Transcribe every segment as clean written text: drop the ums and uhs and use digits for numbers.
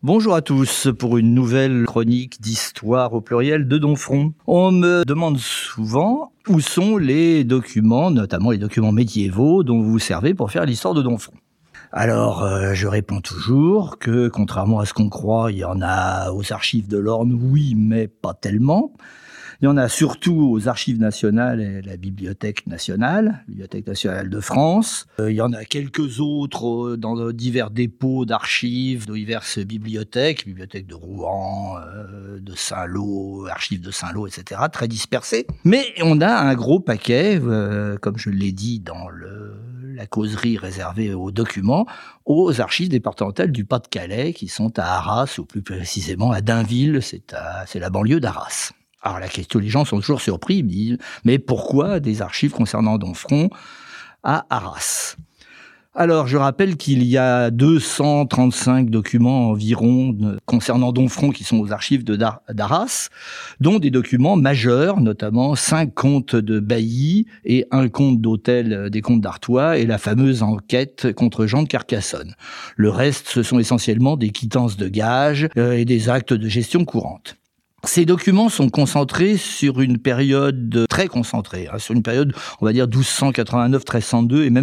Bonjour à tous pour une nouvelle chronique d'histoire au pluriel de Domfront. On me demande souvent où sont les documents, notamment les documents médiévaux dont vous vous servez pour faire l'histoire de Domfront. Alors, je réponds toujours que, contrairement à ce qu'on croit, il y en a aux archives de l'Orne, oui, mais pas tellement. Il y en a surtout aux archives nationales et la Bibliothèque nationale de France. Il y en a quelques autres dans divers dépôts d'archives, de diverses bibliothèques de Rouen, de Saint-Lô, archives de Saint-Lô, etc., très dispersées. Mais on a un gros paquet, comme je l'ai dit dans la causerie réservée aux documents, aux archives départementales du Pas-de-Calais, qui sont à Arras, ou plus précisément à Dainville, c'est la banlieue d'Arras. Alors la question, les gens sont toujours surpris, ils me disent « Mais pourquoi des archives concernant Domfront à Arras ?» Alors je rappelle qu'il y a 235 documents environ concernant Domfront qui sont aux archives d'Arras, dont des documents majeurs, notamment 5 comptes de bailli et un compte d'hôtel des comtes d'Artois et la fameuse enquête contre Jean de Carcassonne. Le reste, ce sont essentiellement des quittances de gages et des actes de gestion courante. Ces documents sont concentrés sur une période très concentrée, sur une période, on va dire 1289-1302 et même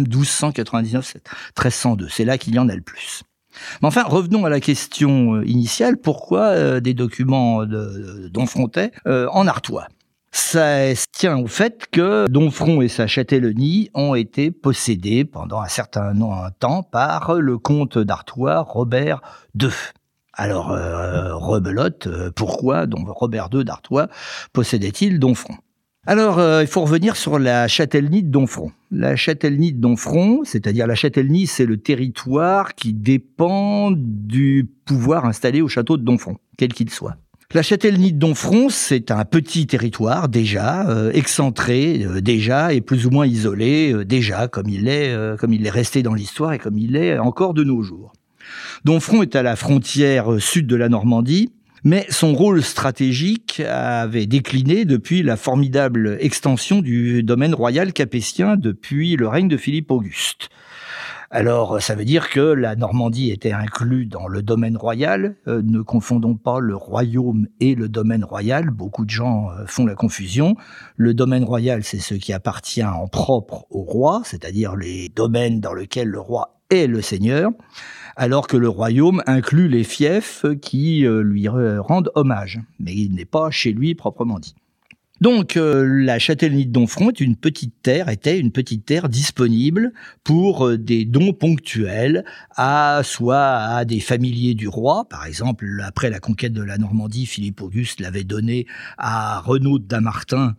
1299-1302. C'est là qu'il y en a le plus. Mais enfin, revenons à la question initiale. Pourquoi des documents domfrontais en artois ? Ça se tient au fait que Domfront et sa Châtellenie ont été possédés pendant un certain temps par le comte d'Artois Robert II. Alors, rebelote, pourquoi donc Robert II d'Artois possédait-il Domfront ? Alors, il faut revenir sur la châtellenie de Domfront. La châtellenie de Domfront, c'est-à-dire la châtellenie, c'est le territoire qui dépend du pouvoir installé au château de Domfront, quel qu'il soit. La châtellenie de Domfront, c'est un petit territoire déjà, excentré déjà et plus ou moins isolé déjà, comme il est resté dans l'histoire et comme il est encore de nos jours. Domfront est à la frontière sud de la Normandie, mais son rôle stratégique avait décliné depuis la formidable extension du domaine royal capétien depuis le règne de Philippe Auguste. Alors, ça veut dire que la Normandie était inclue dans le domaine royal. Ne confondons pas le royaume et le domaine royal. Beaucoup de gens font la confusion. Le domaine royal, c'est ce qui appartient en propre au roi, c'est-à-dire les domaines dans lesquels le roi est le seigneur, alors que le royaume inclut les fiefs qui lui rendent hommage, mais il n'est pas chez lui proprement dit. Donc, la châtellenie de Domfront était une petite terre disponible pour des dons ponctuels soit à des familiers du roi. Par exemple, après la conquête de la Normandie, Philippe Auguste l'avait donné à Renaud de Damartin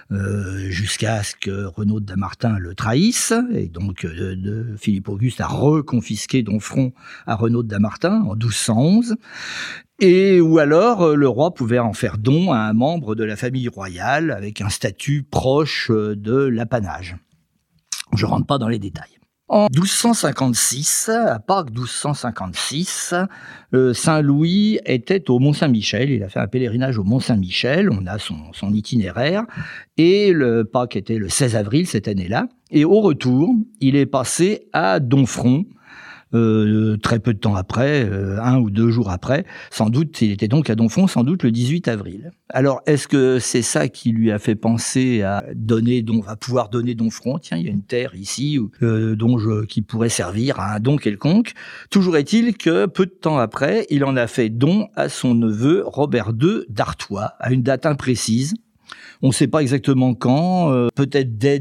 jusqu'à ce que Renaud de Damartin le trahisse. Et donc, Philippe Auguste a reconfisqué Domfront à Renaud de Damartin en 1211. Ou alors, le roi pouvait en faire don à un membre de la famille royale avec un statut proche de l'apanage. Je rentre pas dans les détails. En 1256, à Pâques 1256, Saint-Louis était au Mont-Saint-Michel. Il a fait un pèlerinage au Mont-Saint-Michel. On a son itinéraire. Et le Pâques était le 16 avril cette année-là. Et au retour, il est passé à Domfront. Très peu de temps après, 1 ou 2 jours après, sans doute, il était donc à Domfront, sans doute le 18 avril. Alors, est-ce que c'est ça qui lui a fait penser à pouvoir donner Domfront ? Tiens, il y a une terre ici qui pourrait servir à un don quelconque. Toujours est-il que peu de temps après, il en a fait don à son neveu Robert II d'Artois, à une date imprécise. On ne sait pas exactement quand, peut-être dès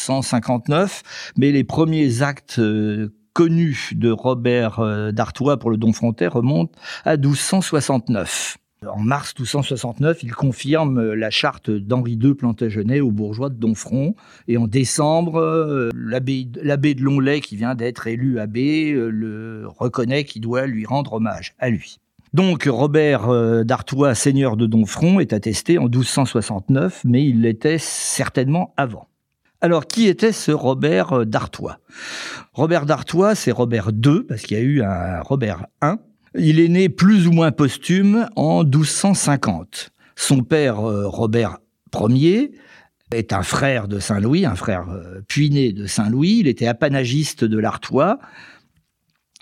1259, mais les premiers actes connu de Robert d'Artois pour le Domfrontais remonte à 1269. En mars 1269, il confirme la charte d'Henri II Plantagenet aux bourgeois de Domfront. Et en décembre, l'abbé de Longley, qui vient d'être élu abbé, le reconnaît qu'il doit lui rendre hommage à lui. Donc Robert d'Artois, seigneur de Domfront, est attesté en 1269, mais il l'était certainement avant. Alors, qui était ce Robert d'Artois ? Robert d'Artois, c'est Robert II, parce qu'il y a eu un Robert I. Il est né plus ou moins posthume en 1250. Son père, Robert Ier, est un frère de Saint-Louis, un frère puiné de Saint-Louis. Il était apanagiste de l'Artois.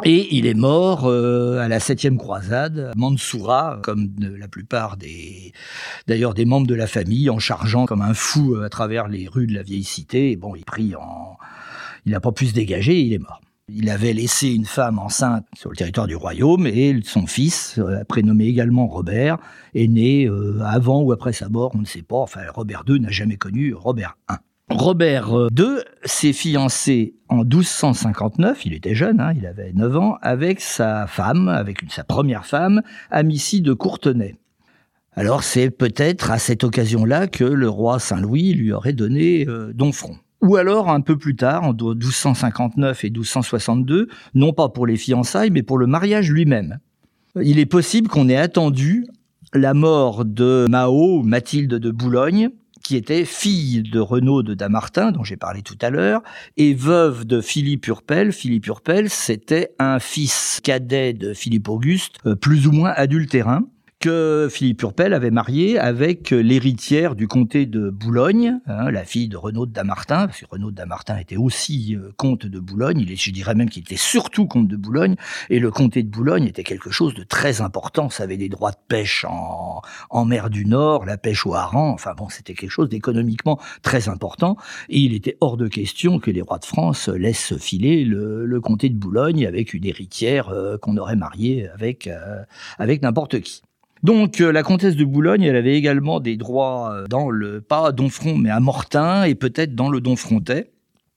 Et il est mort à la 7e croisade, à Mansoura, comme la plupart d'ailleurs des membres de la famille, en chargeant comme un fou à travers les rues de la vieille cité. Et bon, il n'a pas pu se dégager, il est mort. Il avait laissé une femme enceinte sur le territoire du royaume et son fils, prénommé également Robert, est né avant ou après sa mort, on ne sait pas. Enfin, Robert II n'a jamais connu Robert I. Robert II s'est fiancé en 1259, il était jeune, il avait 9 ans, avec sa première femme, Amicie de Courtenay. Alors c'est peut-être à cette occasion-là que le roi Saint-Louis lui aurait donné Domfront. Ou alors un peu plus tard, en 1259 et 1262, non pas pour les fiançailles, mais pour le mariage lui-même. Il est possible qu'on ait attendu la mort de Mathilde de Boulogne, qui était fille de Renaud de Damartin, dont j'ai parlé tout à l'heure, et veuve de Philippe Urpel. Philippe Urpel, c'était un fils cadet de Philippe Auguste, plus ou moins adultérin, que Philippe Urpel avait marié avec l'héritière du comté de Boulogne, la fille de Renaud de Damartin, parce que Renaud de Damartin était aussi comte de Boulogne, je dirais même qu'il était surtout comte de Boulogne, et le comté de Boulogne était quelque chose de très important, ça avait des droits de pêche en mer du Nord, la pêche au hareng, enfin bon, c'était quelque chose d'économiquement très important, et il était hors de question que les rois de France laissent filer le comté de Boulogne avec une héritière qu'on aurait mariée avec n'importe qui. Donc la comtesse de Boulogne, elle avait également des droits pas à Domfront, mais à Mortain et peut-être dans le Domfrontais.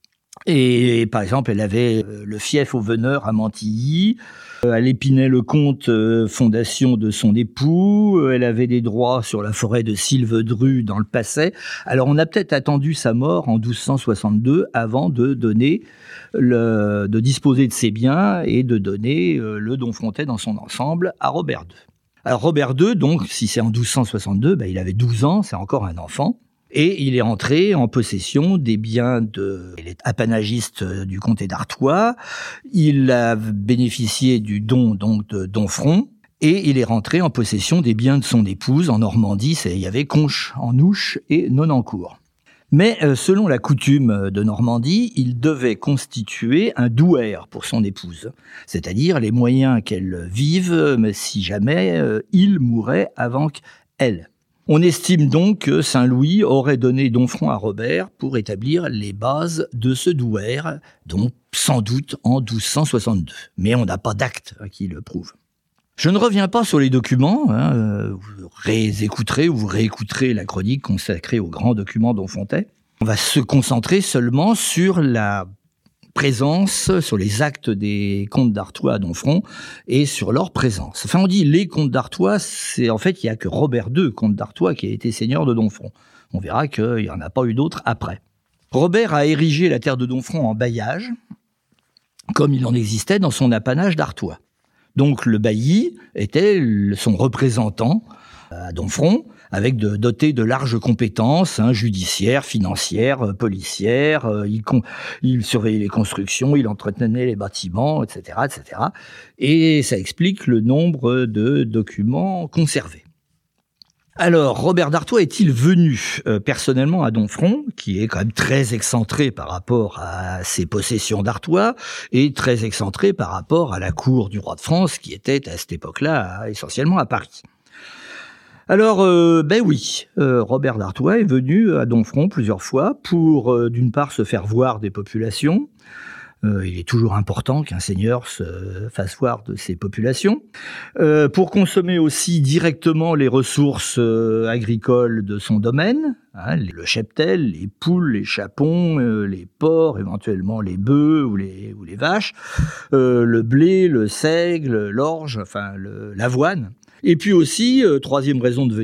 Et par exemple, elle avait le fief au Veneur à Mantilly, elle épinait le comte fondation de son époux, elle avait des droits sur la forêt de Sylvedru dans le Passais. Alors on a peut-être attendu sa mort en 1262 avant de disposer de ses biens et de donner le Domfrontais dans son ensemble à Robert II. Alors Robert II, donc, si c'est en 1262, il avait 12 ans, c'est encore un enfant, et il est entré en possession des biens il est apanagiste du comté d'Artois, il a bénéficié du don donc de Domfront, et il est rentré en possession des biens de son épouse en Normandie, il y avait Conches, en Ouche et Nonancourt. Mais selon la coutume de Normandie, il devait constituer un douaire pour son épouse, c'est-à-dire les moyens qu'elle vive, mais si jamais il mourait avant qu'elle. On estime donc que Saint-Louis aurait donné Domfront à Robert pour établir les bases de ce douaire, donc sans doute en 1262. Mais on n'a pas d'acte qui le prouve. Je ne reviens pas sur les documents, vous réécouterez ou vous réécouterez la chronique consacrée aux grands documents Domfrontais. On va se concentrer seulement sur la présence, sur les actes des comtes d'Artois à Domfront et sur leur présence. Enfin, on dit les comtes d'Artois, c'est en fait, il n'y a que Robert II, comte d'Artois, qui a été seigneur de Domfront. On verra qu'il n'y en a pas eu d'autres après. Robert a érigé la terre de Domfront en bailliage, comme il en existait dans son apanage d'Artois. Donc le bailli était son représentant à Domfront, doté de larges compétences judiciaires, financières, policières. Il surveillait les constructions, il entretenait les bâtiments, etc., etc. Et ça explique le nombre de documents conservés. Alors, Robert d'Artois est-il venu personnellement à Domfront, qui est quand même très excentré par rapport à ses possessions d'Artois, et très excentré par rapport à la cour du roi de France, qui était à cette époque-là essentiellement à Paris. Alors, oui, Robert d'Artois est venu à Domfront plusieurs fois pour, d'une part, se faire voir des populations. Il est toujours important qu'un seigneur se fasse voir de ses populations. Pour consommer aussi directement les ressources agricoles de son domaine, le cheptel, les poules, les chapons, les porcs, éventuellement les bœufs ou les vaches, le blé, le seigle, l'orge, l'avoine. Et puis aussi, troisième bonne raison de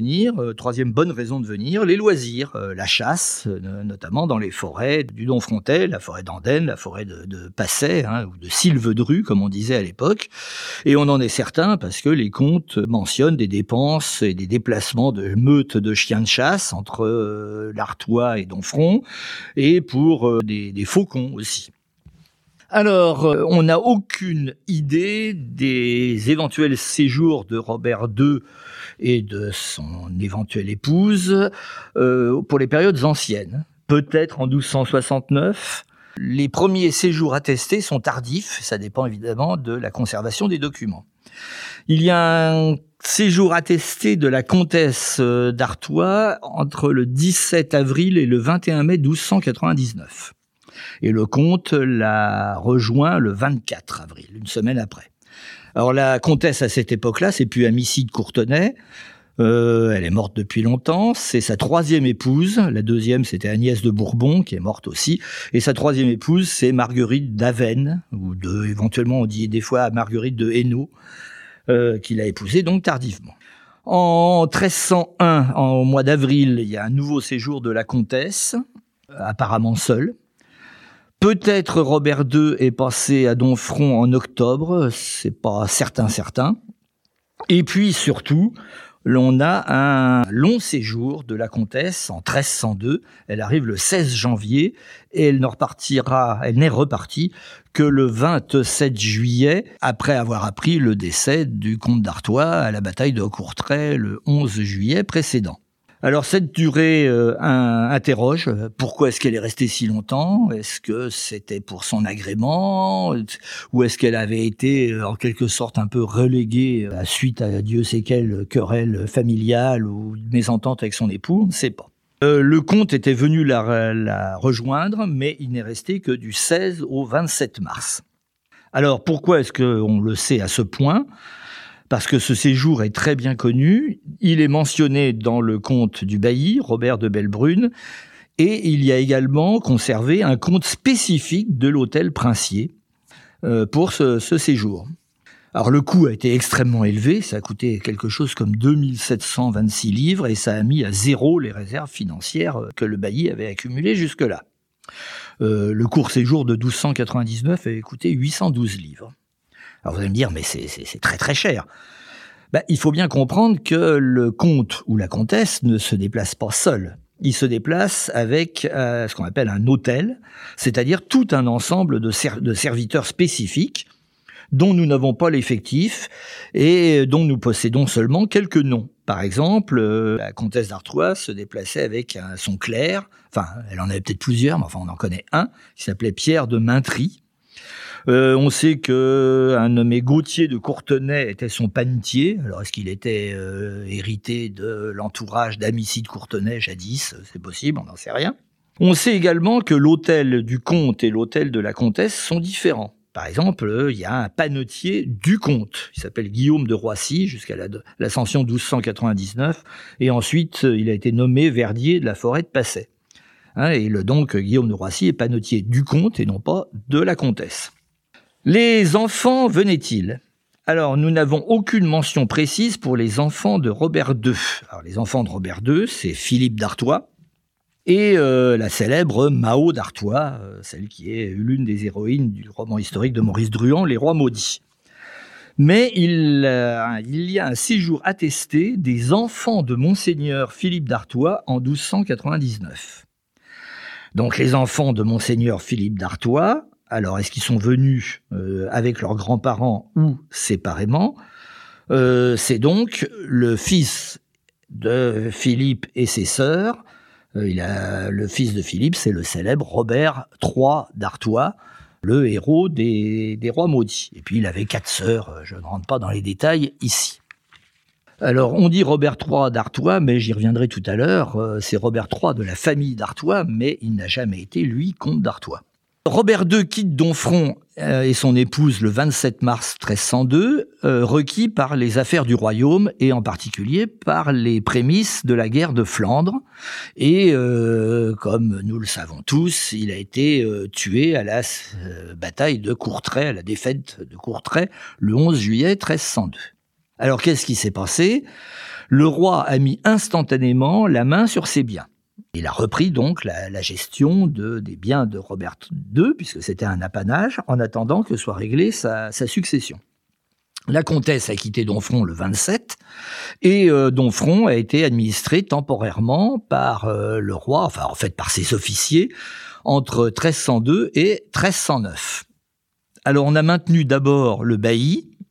venir, les loisirs, la chasse, notamment dans les forêts du Domfrontais, la forêt d'Andenne, la forêt de Passais, ou de Sylvedru, comme on disait à l'époque. Et on en est certain parce que les contes mentionnent des dépenses et des déplacements de meutes de chiens de chasse entre l'Artois et Domfront, et pour des faucons aussi. Alors, on n'a aucune idée des éventuels séjours de Robert II et de son éventuelle épouse pour les périodes anciennes. Peut-être en 1269, Les premiers séjours attestés sont tardifs, ça dépend évidemment de la conservation des documents. Il y a un séjour attesté de la comtesse d'Artois entre le 17 avril et le 21 mai 1299. Et le comte l'a rejoint le 24 avril, une semaine après. Alors la comtesse à cette époque-là, c'est plus Amicie de Courtenay. Elle est morte depuis longtemps. C'est sa troisième épouse. La deuxième, c'était Agnès de Bourbon, qui est morte aussi. Et sa troisième épouse, c'est Marguerite d'Avesnes, ou éventuellement on dit des fois Marguerite de Hainaut, qu'il a épousée donc tardivement. En 1301, au mois d'avril, il y a un nouveau séjour de la comtesse, apparemment seule. Peut-être Robert II est passé à Domfront en octobre, c'est pas certain. Et puis surtout, l'on a un long séjour de la comtesse en 1302. Elle arrive le 16 janvier et elle n'est repartie que le 27 juillet, après avoir appris le décès du comte d'Artois à la bataille de Courtrai le 11 juillet précédent. Alors cette durée interroge. Pourquoi est-ce qu'elle est restée si longtemps ? Est-ce que c'était pour son agrément ? Ou est-ce qu'elle avait été en quelque sorte un peu reléguée suite à Dieu sait quelle querelle familiale ou mésentente avec son époux ? On ne sait pas. Le comte était venu la rejoindre, mais il n'est resté que du 16 au 27 mars. Alors pourquoi est-ce qu'on le sait à ce point ? Parce que ce séjour est très bien connu. Il est mentionné dans le comte du bailli, Robert de Bellebrune, et il y a également conservé un compte spécifique de l'hôtel princier pour ce séjour. Alors le coût a été extrêmement élevé, ça a coûté quelque chose comme 2726 livres et ça a mis à zéro les réserves financières que le bailli avait accumulées jusque-là. Le court séjour de 1299 avait coûté 812 livres. Alors vous allez me dire, mais c'est très très cher. Il faut bien comprendre que le comte ou la comtesse ne se déplace pas seul. Il se déplace avec ce qu'on appelle un hôtel, c'est-à-dire tout un ensemble de serviteurs spécifiques dont nous n'avons pas l'effectif et dont nous possédons seulement quelques noms. Par exemple, la comtesse d'Artois se déplaçait avec son clerc, enfin elle en avait peut-être plusieurs, mais enfin on en connaît un, qui s'appelait Pierre de Maintry. On sait qu'un nommé Gauthier de Courtenay était son panetier. Alors, est-ce qu'il était hérité de l'entourage d'Amicie de Courtenay jadis ? C'est possible, on n'en sait rien. On sait également que l'hôtel du comte et l'hôtel de la comtesse sont différents. Par exemple, il y a un panetier du comte. Il s'appelle Guillaume de Roissy jusqu'à l'ascension 1299. Et ensuite, il a été nommé verdier de la forêt de Passay. Donc, Guillaume de Roissy est panetier du comte et non pas de la comtesse. Les enfants venaient-ils ? Alors, nous n'avons aucune mention précise pour les enfants de Robert II. Alors, les enfants de Robert II, c'est Philippe d'Artois et la célèbre Mao d'Artois, celle qui est l'une des héroïnes du roman historique de Maurice Druand, Les Rois maudits. Mais il y a un séjour attesté des enfants de Monseigneur Philippe d'Artois en 1299. Donc, les enfants de Monseigneur Philippe d'Artois, alors, est-ce qu'ils sont venus avec leurs grands-parents ou séparément ? C'est donc le fils de Philippe et ses sœurs. Le fils de Philippe, c'est le célèbre Robert III d'Artois, le héros des Rois maudits. Et puis, il avait 4 sœurs, je ne rentre pas dans les détails ici. Alors, on dit Robert III d'Artois, mais j'y reviendrai tout à l'heure. C'est Robert III de la famille d'Artois, mais il n'a jamais été, lui, comte d'Artois. Robert II quitte Domfront et son épouse le 27 mars 1302, requis par les affaires du royaume et en particulier par les prémices de la guerre de Flandre. Et comme nous le savons tous, il a été tué à la bataille de Courtrai, à la défaite de Courtrai, le 11 juillet 1302. Alors qu'est-ce qui s'est passé ? Le roi a mis instantanément la main sur ses biens. Il a repris donc la gestion des biens de Robert II, puisque c'était un apanage, en attendant que soit réglée sa succession. La comtesse a quitté Domfront le 27, et Domfront a été administré temporairement par le roi, enfin en fait par ses officiers, entre 1302 et 1309. Alors on a maintenu d'abord le bailli,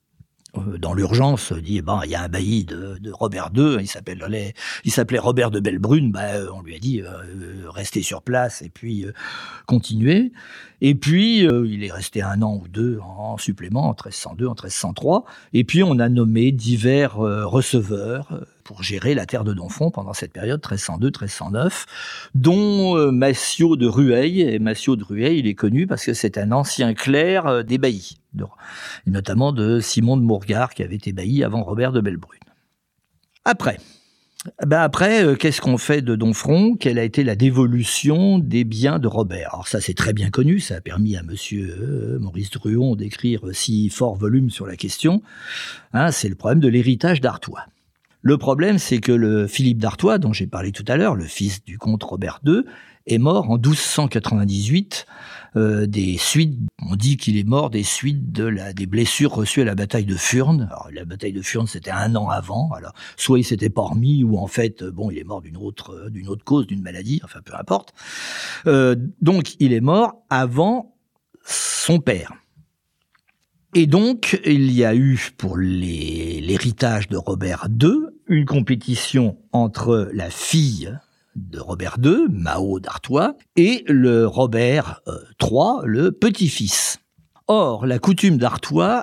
dans l'urgence, dit il y a un bailli de Robert II, il s'appelait Robert de Bellebrune, on lui a dit restez sur place et puis continuez. Et puis il est resté 1 an ou 2 en supplément, en 1302, en 1303. Et puis on a nommé divers receveurs pour gérer la terre de Domfront pendant cette période 1302-1309, dont Massiot de Rueil. Et Massiot de Rueil, il est connu parce que c'est un ancien clerc des baillis, et notamment de Simon de Mourgard, qui avait été bailli avant Robert de Bellebrune. Après, qu'est-ce qu'on fait de Domfront ? Quelle a été la dévolution des biens de Robert ? Alors ça, c'est très bien connu, ça a permis à monsieur Maurice Druon d'écrire 6 forts volumes sur la question. C'est le problème de l'héritage d'Artois. Le problème, c'est que le Philippe d'Artois, dont j'ai parlé tout à l'heure, le fils du comte Robert II, est mort en 1298 des suites. On dit qu'il est mort des suites des blessures reçues à la bataille de Furnes. Alors, la bataille de Furnes, c'était 1 an avant. Alors, soit il s'était pas remis, ou en fait, il est mort d'une autre cause, d'une maladie. Enfin, peu importe. Donc, il est mort avant son père. Et donc, il y a eu, pour l'héritage de Robert II, une compétition entre la fille de Robert II, Mao d'Artois, et le Robert III, le petit-fils. Or, la coutume d'Artois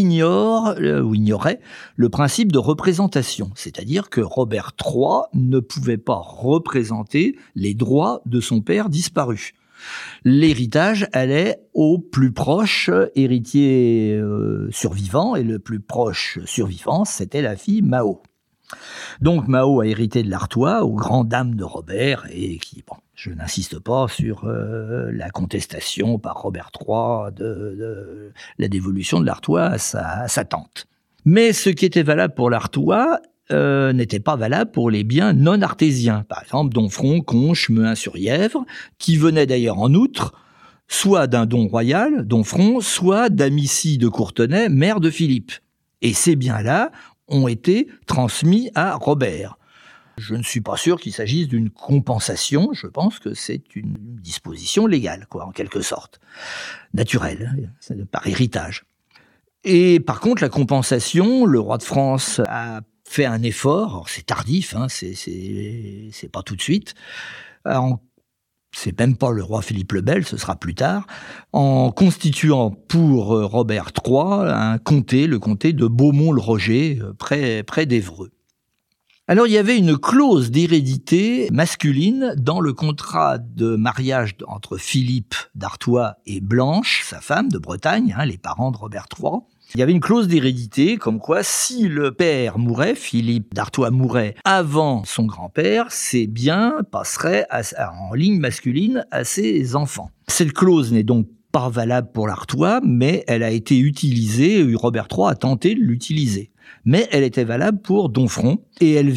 ignorait le principe de représentation, c'est-à-dire que Robert III ne pouvait pas représenter les droits de son père disparu. L'héritage allait au plus proche héritier survivant, et le plus proche survivant, c'était la fille Mao. Donc Mao a hérité de l'Artois aux grandes dames de Robert, et je n'insiste pas sur la contestation par Robert III de la dévolution de l'Artois à sa tante. Mais ce qui était valable pour l'Artois n'était pas valable pour les biens non artésiens. Par exemple, Domfront, Conches, Mehun-sur-Yèvre, qui venaient d'ailleurs en outre, soit d'un don royal, Domfront, soit d'Amicie de Courtenay, mère de Philippe. Et ces biens-là ont été transmis à Robert. Je ne suis pas sûr qu'il s'agisse d'une compensation, je pense que c'est une disposition légale, en quelque sorte, naturelle, par héritage. Et par contre, la compensation, le roi de France a fait un effort, alors c'est tardif, c'est pas tout de suite, c'est même pas le roi Philippe le Bel, ce sera plus tard, en constituant pour Robert III un comté, le comté de Beaumont-le-Roger, près d'Évreux. Alors il y avait une clause d'hérédité masculine dans le contrat de mariage entre Philippe d'Artois et Blanche, sa femme de Bretagne, les parents de Robert III. Il y avait une clause d'hérédité comme quoi si le père mourait, Philippe d'Artois mourait avant son grand-père, ses biens passeraient en ligne masculine à ses enfants. Cette clause n'est donc pas valable pour l'Artois, mais elle a été utilisée, Robert III a tenté de l'utiliser. Mais elle était valable pour Domfront, et elle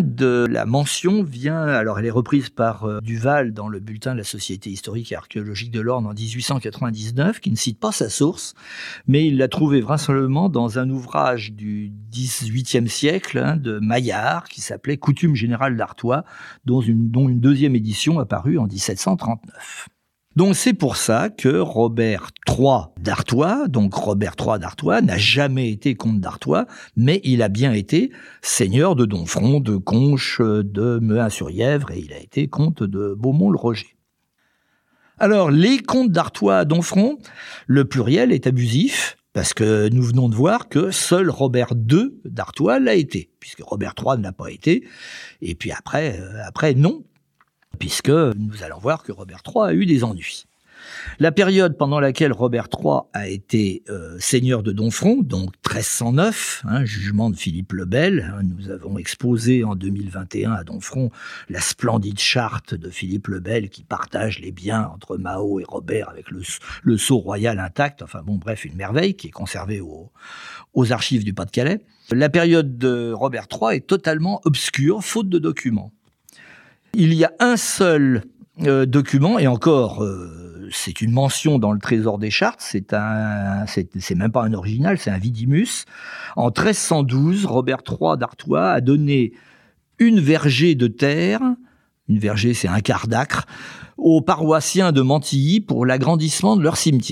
est reprise par Duval dans le bulletin de la Société historique et archéologique de l'Orne en 1899, qui ne cite pas sa source, mais il l'a trouvée vraisemblablement dans un ouvrage du XVIIIe siècle de Maillard, qui s'appelait « Coutume générale d'Artois », dont une deuxième édition apparue en 1739. Donc c'est pour ça que Robert III d'Artois n'a jamais été comte d'Artois, mais il a bien été seigneur de Domfront, de Conches, de Mehun-sur-Yèvre, et il a été comte de Beaumont-le-Roger. Alors les comtes d'Artois à Domfront, le pluriel est abusif, parce que nous venons de voir que seul Robert II d'Artois l'a été, puisque Robert III ne l'a pas été, et puis après non, puisque nous allons voir que Robert III a eu des ennuis. La période pendant laquelle Robert III a été seigneur de Domfront, donc 1309, jugement de Philippe le Bel, nous avons exposé en 2021 à Domfront la splendide charte de Philippe le Bel qui partage les biens entre Mao et Robert avec le sceau royal intact, une merveille qui est conservée aux archives du Pas-de-Calais. La période de Robert III est totalement obscure, faute de documents. Il y a un seul document, et encore, c'est une mention dans le Trésor des Chartes, c'est même pas un original, c'est un vidimus. En 1312, Robert III d'Artois a donné une vergée de terre, une vergée c'est un quart d'acre, aux paroissiens de Mantilly pour l'agrandissement de leur cimetière.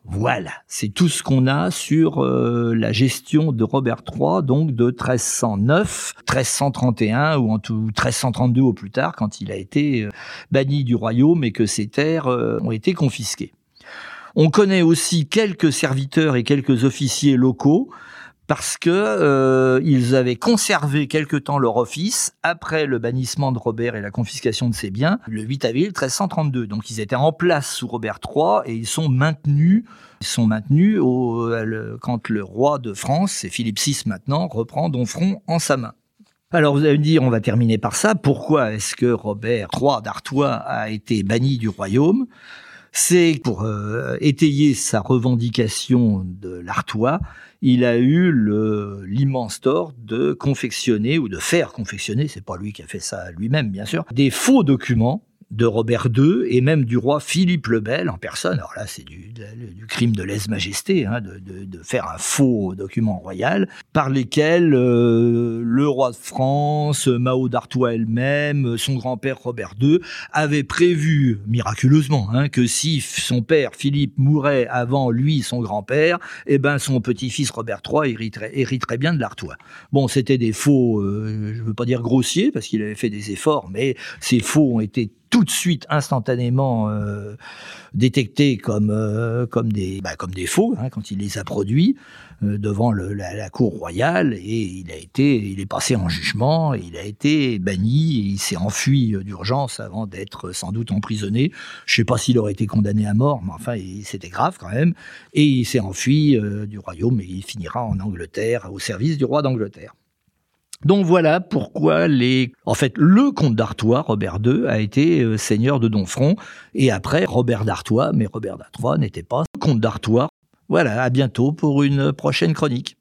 Voilà, c'est tout ce qu'on a sur la gestion de Robert III, donc de 1309, 1331 ou en tout 1332 au plus tard, quand il a été banni du royaume et que ses terres ont été confisquées. On connaît aussi quelques serviteurs et quelques officiers locaux parce que ils avaient conservé quelque temps leur office après le bannissement de Robert et la confiscation de ses biens le 8 avril 1332. Donc ils étaient en place sous Robert III et ils sont maintenus quand le roi de France, c'est Philippe VI maintenant, reprend Domfront en sa main. Alors vous allez me dire, on va terminer par ça, pourquoi est-ce que Robert III d'Artois a été banni du royaume ? C'est pour étayer sa revendication de l'Artois, il a eu l'immense tort de confectionner, ou de faire confectionner, c'est pas lui qui a fait ça lui-même bien sûr, des faux documents de Robert II et même du roi Philippe le Bel en personne. Alors là, c'est du crime de lèse-majesté, de faire un faux document royal par lesquels le roi de France, Mao d'Artois elle-même, son grand-père Robert II avaient prévu miraculeusement que si son père Philippe mourait avant lui, son grand-père, son petit-fils Robert III hériterait bien de l'Artois. Bon, c'était des faux, je veux pas dire grossiers parce qu'il avait fait des efforts, mais ces faux ont été tout de suite, instantanément détectés comme des faux quand il les a produits devant la cour royale, et il est passé en jugement, il a été banni, et il s'est enfui d'urgence avant d'être sans doute emprisonné. Je sais pas s'il aurait été condamné à mort, mais enfin c'était grave quand même, et il s'est enfui du royaume et il finira en Angleterre au service du roi d'Angleterre. Donc voilà pourquoi le comte d'Artois, Robert II, a été seigneur de Domfront, et après Robert d'Artois, mais Robert d'Artois n'était pas comte d'Artois. Voilà, à bientôt pour une prochaine chronique.